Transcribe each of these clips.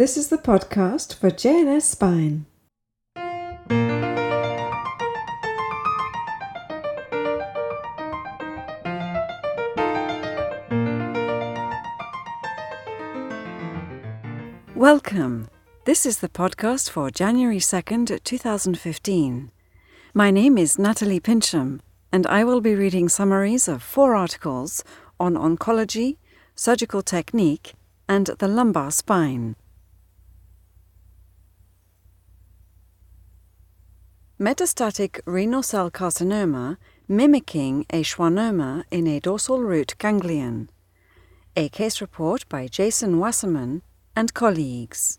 This is the podcast for JNS Spine. Welcome. This is the podcast for January 2nd, 2015. My name is Natalie Pincham, and I will be reading summaries of 4 articles on oncology, surgical technique, and the lumbar spine. Metastatic renal cell carcinoma mimicking a schwannoma in a dorsal root ganglion. A case report by Jason Wasserman and colleagues.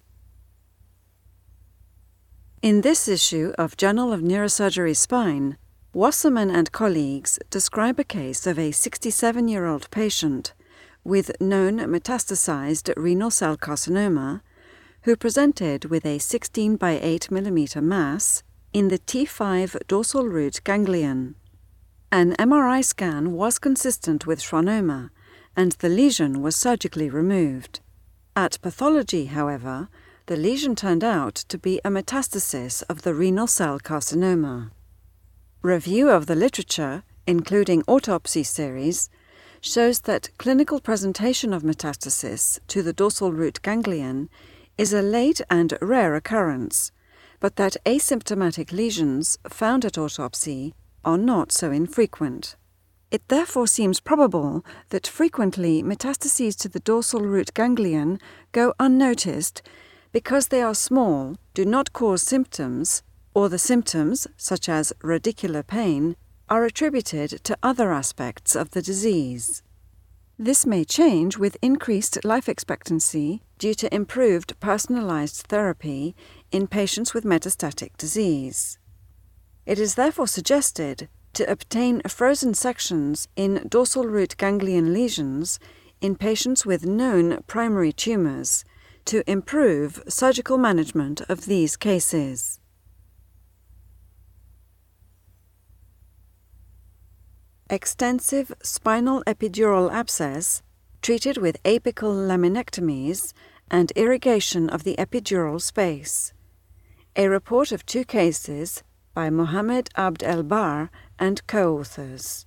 In this issue of Journal of Neurosurgery Spine, Wasserman and colleagues describe a case of a 67-year-old patient with known metastasized renal cell carcinoma who presented with a 16 by 8 mm mass in the T5 dorsal root ganglion. An MRI scan was consistent with schwannoma, and the lesion was surgically removed. At pathology, however, the lesion turned out to be a metastasis of the renal cell carcinoma. Review of the literature, including autopsy series, shows that clinical presentation of metastasis to the dorsal root ganglion is a late and rare occurrence, but that asymptomatic lesions found at autopsy are not so infrequent. It therefore seems probable that frequently metastases to the dorsal root ganglion go unnoticed because they are small, do not cause symptoms, or the symptoms, such as radicular pain, are attributed to other aspects of the disease. This may change with increased life expectancy due to improved personalized therapy in patients with metastatic disease. It is therefore suggested to obtain frozen sections in dorsal root ganglion lesions in patients with known primary tumors to improve surgical management of these cases. Extensive spinal epidural abscess treated with apical laminectomies and irrigation of the epidural space. A report of 2 cases by Mohammed Abd El-Bar and co-authors.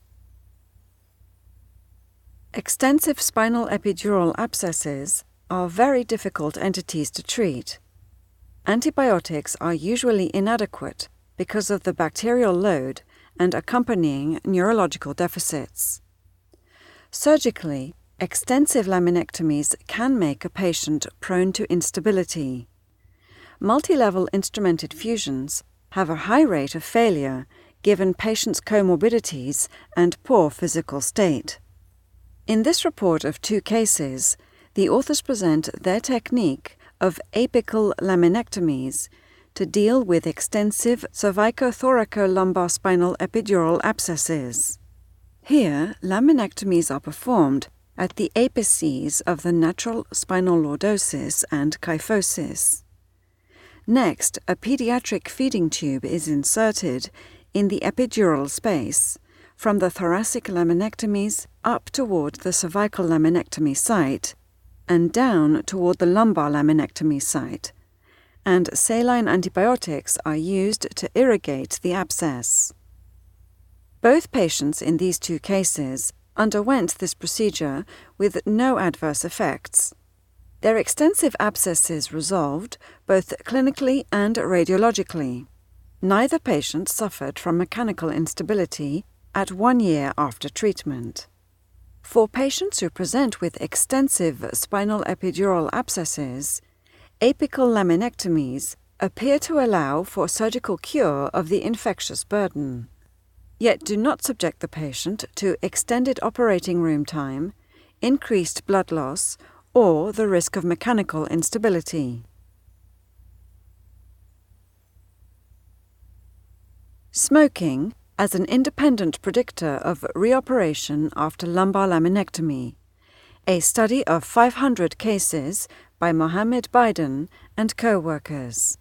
Extensive spinal epidural abscesses are very difficult entities to treat. Antibiotics are usually inadequate because of the bacterial load and accompanying neurological deficits. Surgically, extensive laminectomies can make a patient prone to instability. Multi-level instrumented fusions have a high rate of failure given patients' comorbidities and poor physical state. In this report of 2 cases, the authors present their technique of apical laminectomies to deal with extensive cervicothoracolumbar spinal epidural abscesses. Here, laminectomies are performed at the apices of the natural spinal lordosis and kyphosis. Next, a pediatric feeding tube is inserted in the epidural space from the thoracic laminectomies up toward the cervical laminectomy site and down toward the lumbar laminectomy site, and saline antibiotics are used to irrigate the abscess. Both patients in these 2 cases underwent this procedure with no adverse effects. Their extensive abscesses resolved both clinically and radiologically. Neither patient suffered from mechanical instability at 1 year after treatment. For patients who present with extensive spinal epidural abscesses, apical laminectomies appear to allow for surgical cure of the infectious burden, yet do not subject the patient to extended operating room time, increased blood loss, or the risk of mechanical instability. Smoking as an independent predictor of reoperation after lumbar laminectomy. A study of 500 cases by Mohammed Biden and co-workers.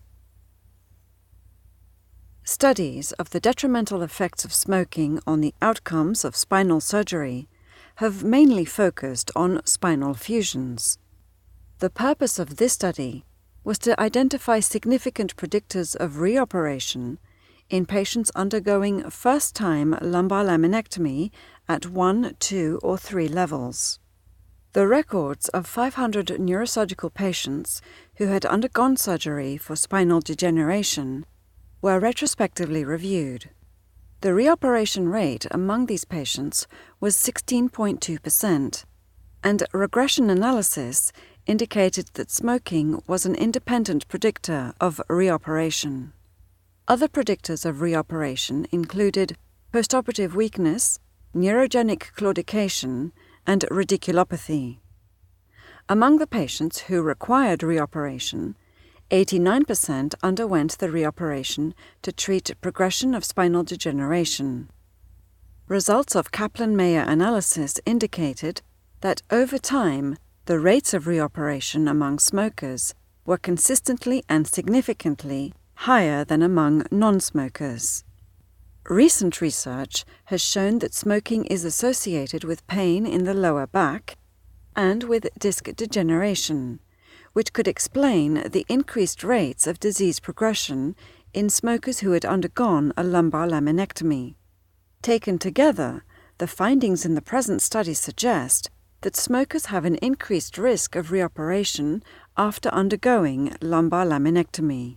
Studies of the detrimental effects of smoking on the outcomes of spinal surgery have mainly focused on spinal fusions. The purpose of this study was to identify significant predictors of reoperation in patients undergoing first-time lumbar laminectomy at 1, 2, or 3 levels. The records of 500 neurosurgical patients who had undergone surgery for spinal degeneration were retrospectively reviewed. The reoperation rate among these patients was 16.2%, and regression analysis indicated that smoking was an independent predictor of reoperation. Other predictors of reoperation included postoperative weakness, neurogenic claudication, and radiculopathy. Among the patients who required reoperation, 89% underwent the reoperation to treat progression of spinal degeneration. Results of Kaplan-Meier analysis indicated that over time, the rates of reoperation among smokers were consistently and significantly higher than among non-smokers. Recent research has shown that smoking is associated with pain in the lower back and with disc degeneration, which could explain the increased rates of disease progression in smokers who had undergone a lumbar laminectomy. Taken together, the findings in the present study suggest that smokers have an increased risk of reoperation after undergoing lumbar laminectomy.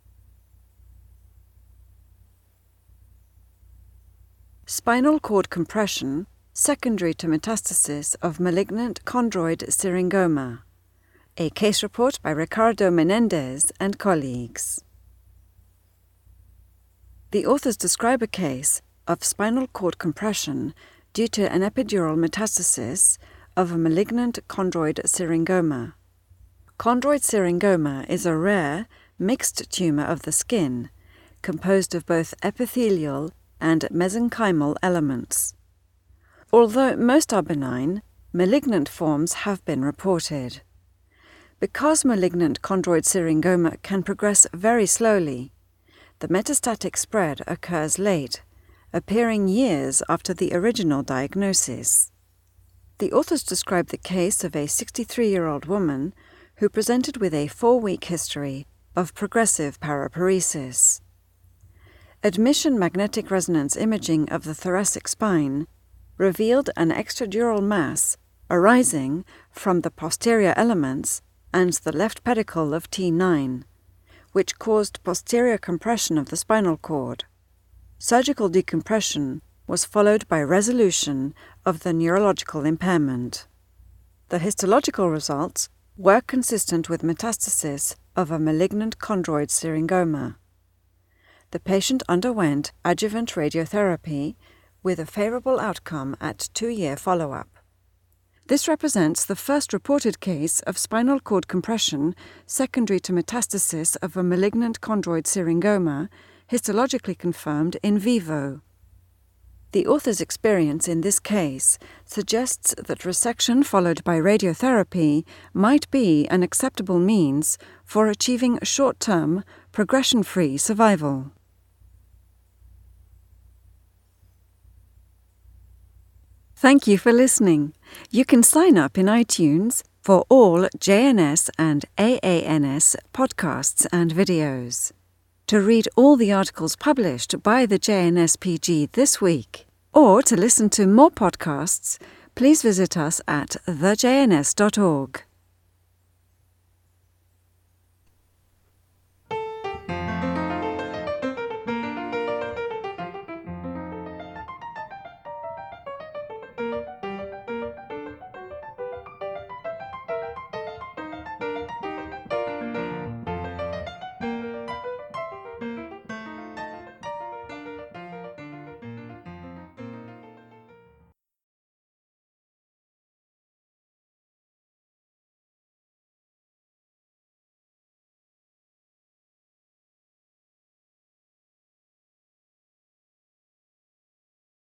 Spinal cord compression secondary to metastasis of malignant chondroid syringoma. A case report by Ricardo Menendez and colleagues. The authors describe a case of spinal cord compression due to an epidural metastasis of a malignant chondroid syringoma. Chondroid syringoma is a rare, mixed tumor of the skin, composed of both epithelial and mesenchymal elements. Although most are benign, malignant forms have been reported. Because malignant chondroid syringoma can progress very slowly, the metastatic spread occurs late, appearing years after the original diagnosis. The authors describe the case of a 63-year-old woman who presented with a 4-week history of progressive paraparesis. Admission magnetic resonance imaging of the thoracic spine revealed an extradural mass arising from the posterior elements and the left pedicle of T9, which caused posterior compression of the spinal cord. Surgical decompression was followed by resolution of the neurological impairment. The histological results were consistent with metastasis of a malignant chondroid syringoma. The patient underwent adjuvant radiotherapy with a favorable outcome at 2-year follow-up. This represents the first reported case of spinal cord compression secondary to metastasis of a malignant chondroid syringoma, histologically confirmed in vivo. The author's experience in this case suggests that resection followed by radiotherapy might be an acceptable means for achieving short-term, progression-free survival. Thank you for listening. You can sign up in iTunes for all JNS and AANS podcasts and videos. To read all the articles published by the JNSPG this week, or to listen to more podcasts, please visit us at thejns.org.